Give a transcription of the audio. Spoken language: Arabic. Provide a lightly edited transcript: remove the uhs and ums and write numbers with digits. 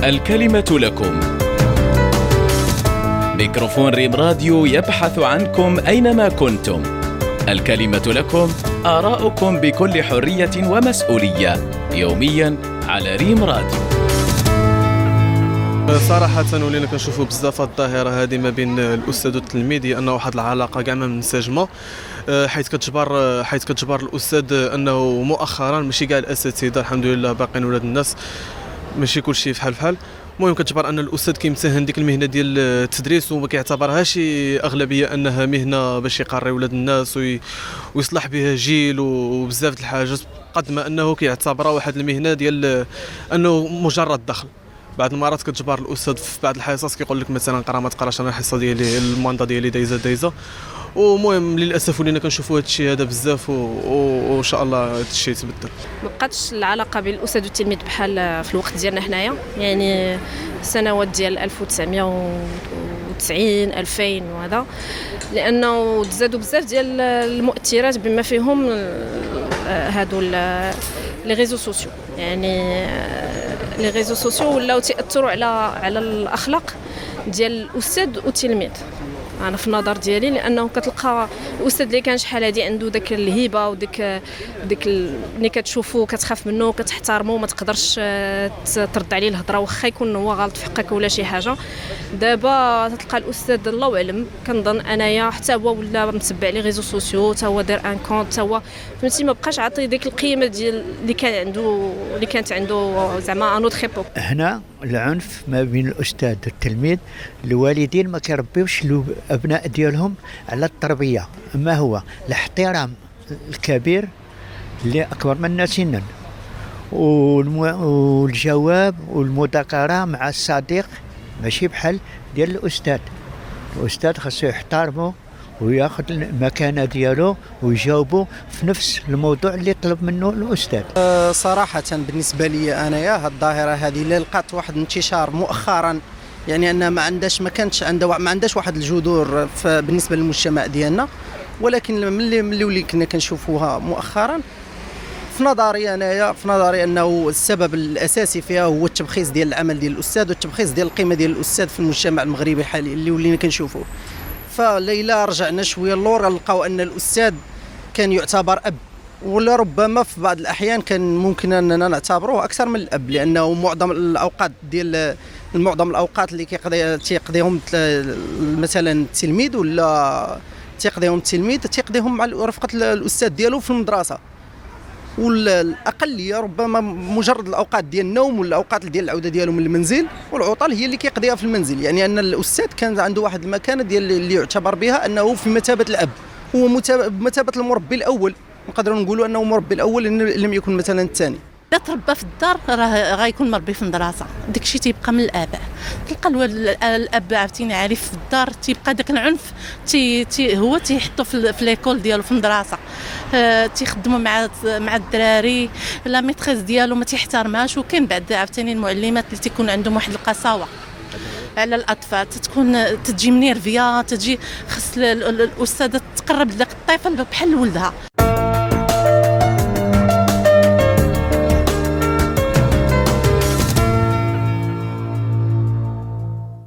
الكلمة لكم. ميكروفون ريم راديو يبحث عنكم أينما كنتم. الكلمة لكم، آراؤكم بكل حرية ومسؤولية، يوميا على ريم راديو. صراحة ولينا كنشوفوا بزاف الظاهرة هذه ما بين الأستاذ والتلميذ، هي أنه واحد العلاقة كاع ما منسجمة، حيث كتجبر الأستاذ أنه مؤخرا ماشي كاع الأساتذة الحمد لله باقين ولاد الناس، ماشي كلشي فحال. المهم كتجبر ان الاستاذ كيمتهن ديك المهنه ديال التدريس وما كيعتبرهاش اغلبيه انها مهنه باش يقري ولاد الناس ويصلح بها جيل وبزاف د الحاجات، قد ما انه كيعتبرها واحد المهنه ديال انه مجرد دخل. بعض المرات كتجبر الاستاذ في بعض الحصص كيقول لك مثلا قرا ما تقراش، انا الحصه ديالي الماندا ديالي دايزه. ومهم للاسف ولينا كنشوفوا هذا الشيء هذا بزاف، وان شاء الله هذا الشيء يتبدل. ما بقاتش العلاقه بين الاستاذ والتلميذ بحال في الوقت ديالنا حنايا، يعني السنوات ديال 1990 2000 وهذا، لانه تزادوا بزاف ديال المؤثرات بما فيهم هادو لي ريزو سوسيو. يعني لي ريزو سوسيو ولاو تاثروا على الاخلاق ديال الاستاذ والتلميذ، انا في النظر ديالي، لانه كتلقى الاستاذ اللي كان شحال هادي عنده داك الهبه وديك ملي كتشوفو كتخاف منه كتحترمه، ما تقدرش ترد عليه الهضره واخا يكون هو غلط في حقك ولا شي حاجه. دابا تلقى الاستاذ الله اعلم، كنظن انايا حتى هو ولا متبع لي ريزو سوسيو، حتى هو دار ان كونت، حتى هو فهمتي ما بقاش عاطي ديك القيمه ديال اللي كانت عنده زعما انوتر ايبوك. هنا العنف ما بين الاستاذ والتلميذ، الوالدين ما كيربيوش الابناء ديالهم على التربيه، ما هو الاحترام الكبير اللي اكبر منا سنا، والجواب والمذاكره مع الصديق ماشي بحال ديال الاستاذ خاصو يحترمه وياخذ المكانه ديالو ويجاوبه في نفس الموضوع اللي طلب منه الاستاذ. صراحه بالنسبه لي انايا هاد الظاهره هذه اللي لقات واحد الانتشار مؤخرا، يعني انها ما عندهاش واحد الجذور بالنسبه للمجتمع ديالنا، ولكن ملي كنا كنشوفوها مؤخرا في نظري انه السبب الاساسي فيها هو التبخيص ديال العمل ديال الاستاذ والتبخيص ديال القيمه ديال الاستاذ في المجتمع المغربي الحالي اللي ولينا كنشوفوه. فليلا رجعنا شويه اللور نلقاو ان الاستاذ كان يعتبر اب، ولا ربما في بعض الاحيان كان ممكن اننا نعتبروه اكثر من الاب، لانه معظم الاوقات اللي تيقضيهم مثلا التلميذ ولا تيقضيهم مع رفقه الاستاذ ديالو في المدرسه، والاقليه ربما مجرد الاوقات ديال النوم ولا الاوقات ديال العوده ديالو من المنزل، والعطل هي اللي كيقضيها في المنزل. يعني ان الاستاذ كان عنده واحد المكانه ديال اللي يعتبر بها انه في مثابه الاب، هو بمثابه المربي الاول، نقدروا نقولوا انه مربي الاول ان لم يكن مثلا الثاني. لا تربى في الدار راه غيكون مربي في المدرسه، داكشي تيبقى من الاباء. تلقى الاب عرفتيني عارف في الدار تيبقى داك العنف هو تيحطو في ليكول ديالو في المدرسه، تيخدموا مع الدراري، لا ميتريس ديالو ما تيحترمهاش. وكاين بعد عرفتيني المعلمات اللي تيكون عندهم واحد القساوه على الاطفال، تجي منيرفيا، تجي خص الاستاذه تقرب لذاك الطفل بحال ولدها.